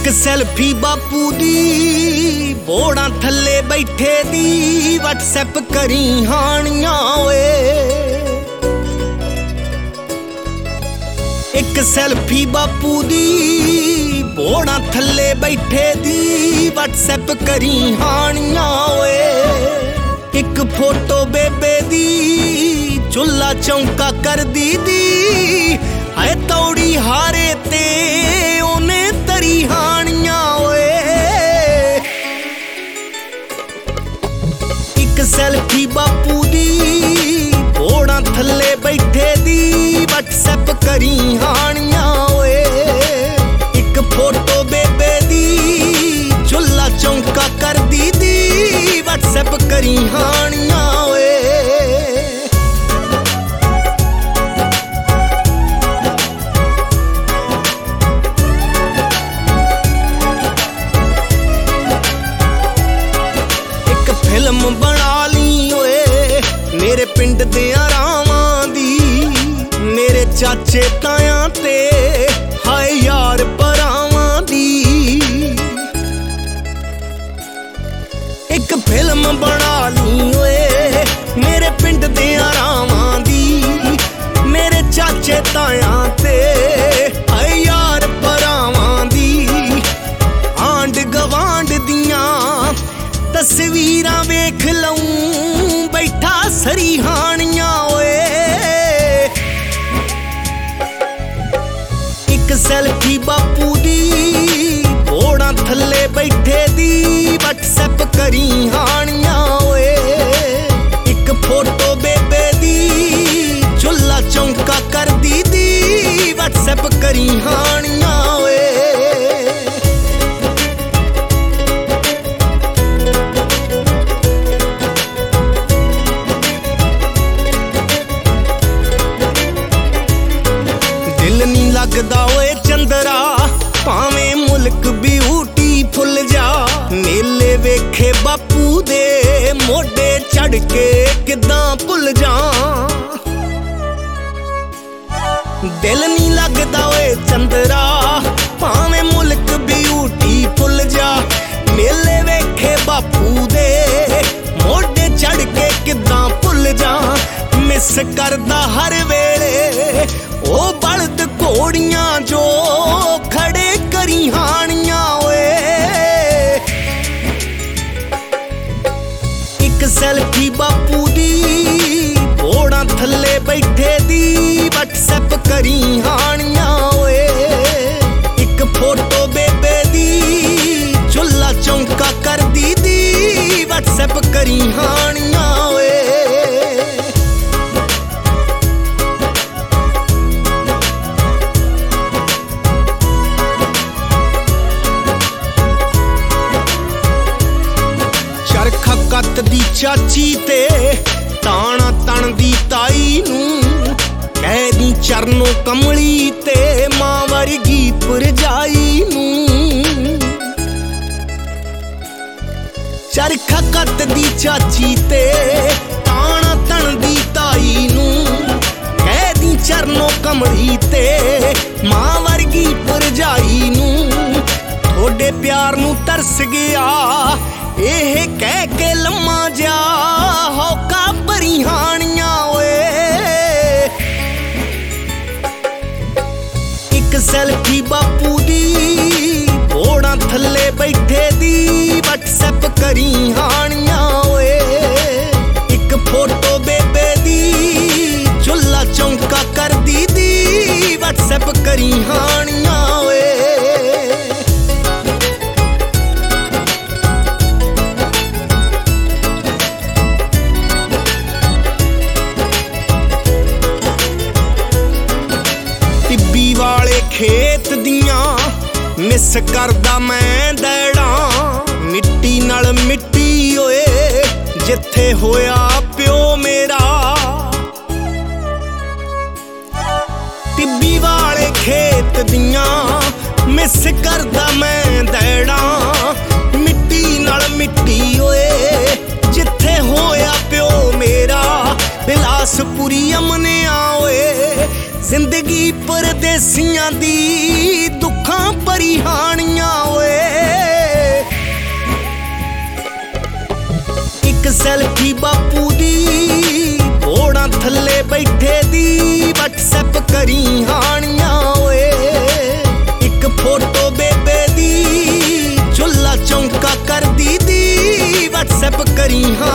एक सैल्फी बापू दी बोड़ा थल्ले बैठे दी व्हाट्सएप करी हानियां ओए। एक सैल्फी बापू दी बोड़ा थल्ले बैठे दी व्हाट्सएप करी हानियां ओए। एक फोटो बेबे दी चुल्ला चौंका कर दी है तौड़ी हारे ते ओने तरी हानियां ओए। एक सैल्फी बापू दी बोड़ा थल्ले बैठे दी व्हाट्सएप करी हानियां ओए। एक फोटो बेबे दी चुल्ला चौंका कर दी व्हाट्सएप करी हानियां ओए। फिल्म बना ली ओए मेरे पिंड दियां रावां दी, मेरे चाचे तायां ते हाय यार भरावां दी। एक फिल्म बना ली ओए मेरे पिंड दियां रावां दी, मेरे चाचे तायां ते हाय यार भरावां दी। आंड गवांड दियां तस्वीरां वेख लऊं बैठा सरी हानियां ओए। एक सैल्फी बापू दी बोड़ा थल्ले बैठे दी व्हाट्सएप करी हानियां ओए। एक फोटो बेबे दी चुल्ला चौंका कर दी व्हाट्सएप करी हानियां ओए। लगदा ओए चंदरा भावें मुल्क ब्यूटीफुल जा, मेले वेखे बापू दे मोढे चढ़ के किदां भुल जा। दिल नी लगदा ओए चंदरा भावें मुल्क ब्यूटीफुल जा, मेले वेखे बापू दे मोढे चढ़ के किदां भुल जा। मिस करदा हर वेले ओ बलद घोड़ियां जो खड़े करी हानियां ओए। एक सैल्फी बापू दी बोड़ा थल्ले बैठे दी व्हाट्सएप करी हानियां ओए। एक फोटो बेबे दी चुल्ला चौंका कर दी व्हाट्सएप करी हानियां ओए। चरखा कत दी चाची ते ताना तन दी ताई नूं, कह दी चरनों कमली ते मां वर्गी पुरजाई नूं। चरखा कत दी चाची ते ताना तन दी ताई नूं, कह दी चरनों कमली ते मां वर्गी पुरजाई नूं। थोड़े प्यार नूं तरस गया एह कह के लम्मा जा होका भरी हानियां ओए। एक सैल्फी बापू दी बोड़ा थल्ले बैठे दी व्हाट्सएप करी हानियां ओए। एक फोटो बेबे दी चुल्ला चौंका कर दी व्हाट्सएप करी हानियां ओए। वाले खेत दियां मिस करदा मैं दैड़ा, मिट्टी नाल मिट्टी ओए जिथे होया प्यो मेरा। टिब्बी वाले खेत दियां मिस करदा मैं दैड़ा, मिट्टी नाल मिट्टी ओए जिथे होया प्यो मेरा। बिलासपुरी अमने ओए जिंदगी परदेसियां दी दुख ਅੱਖਾਂ ਭਰੀ ਹਾਣੀਆਂ ਓਏ। ਇੱਕ ਸੈਲਫੀ ਬਾਪੂ ਦੀ ਘੋੜਾਂ ਥੱਲੇ ਬੈਠੇ ਦੀ WhatsApp ਕਰੀ ਹਾਣੀਆਂ ਓਏ। ਇੱਕ ਫੋਟੋ ਬੇਬੇ ਦੀ ਚੁੱਲ੍ਹਾ ਚੌਂਕਾ ਕਰਦੀ ਦੀ WhatsApp ਕਰੀ ਹਾਂ